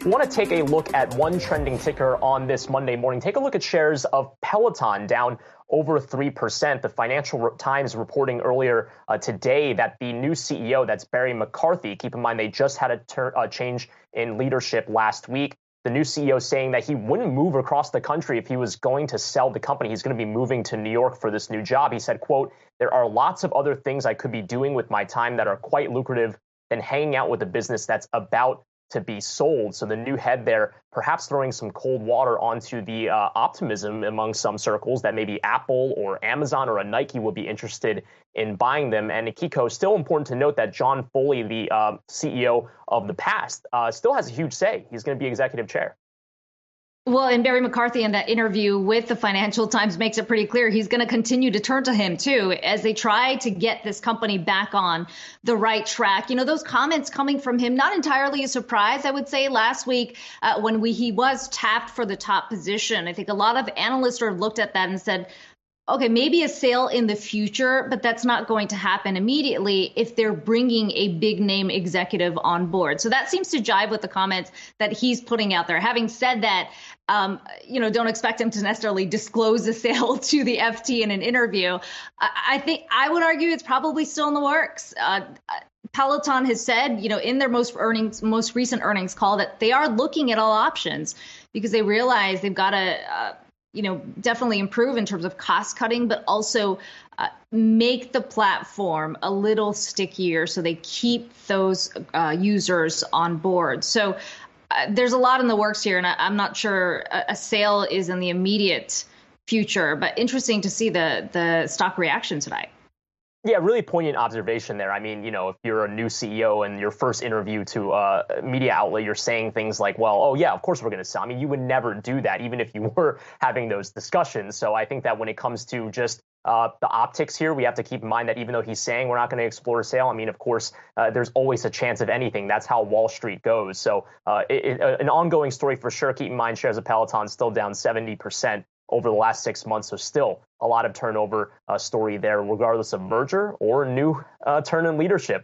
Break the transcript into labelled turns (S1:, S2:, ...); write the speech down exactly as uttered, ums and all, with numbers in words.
S1: We want to take a look at one trending ticker on this Monday morning. Take a look at shares of Peloton, down over three percent. The Financial Times reporting earlier uh, today that the new C E O, that's Barry McCarthy, keep in mind they just had a ter- uh, change in leadership last week. The new C E O saying that he wouldn't move across the country if he was going to sell the company. He's going to be moving to New York for this new job. He said, quote, "There are lots of other things I could be doing with my time that are quite lucrative than hanging out with a business that's about to be sold." So the new head there perhaps throwing some cold water onto the uh, optimism among some circles that maybe Apple or Amazon or a Nike will be interested in buying them. And Kiko, still important to note that John Foley, the uh, C E O of the past, uh, still has a huge say. He's going to be executive chair.
S2: Well, and Barry McCarthy in that interview with the Financial Times makes it pretty clear he's going to continue to turn to him, too, as they try to get this company back on the right track. You know, those comments coming from him, not entirely a surprise, I would say, last week uh, when we he was tapped for the top position. I think a lot of analysts sort of looked at that and said, okay, maybe a sale in the future, but that's not going to happen immediately if they're bringing a big name executive on board. So that seems to jive with the comments that he's putting out there. Having said that, um, you know, don't expect him to necessarily disclose a sale to the F T in an interview. I, I think I would argue it's probably still in the works. Uh, Peloton has said, you know, in their most earnings, most recent earnings call that they are looking at all options because they realize they've got to, uh, you know, definitely improve in terms of cost cutting, but also uh, make the platform a little stickier so they keep those uh, users on board. So uh, there's a lot in the works here, and I, I'm not sure a, a sale is in the immediate future, but interesting to see the the stock reaction tonight.
S1: Yeah, really poignant observation there. I mean, you know, if you're a new C E O and your first interview to a media outlet, you're saying things like, well, oh, yeah, of course we're going to sell. I mean, you would never do that, even if you were having those discussions. So I think that when it comes to just uh, the optics here, we have to keep in mind that even though he's saying we're not going to explore a sale, I mean, of course, uh, there's always a chance of anything. That's how Wall Street goes. So uh, it, it, an ongoing story for sure. Keep in mind, shares of Peloton still down seventy percent over the last six months. So still a lot of turnover uh, story there, regardless of merger or new uh, turn in leadership.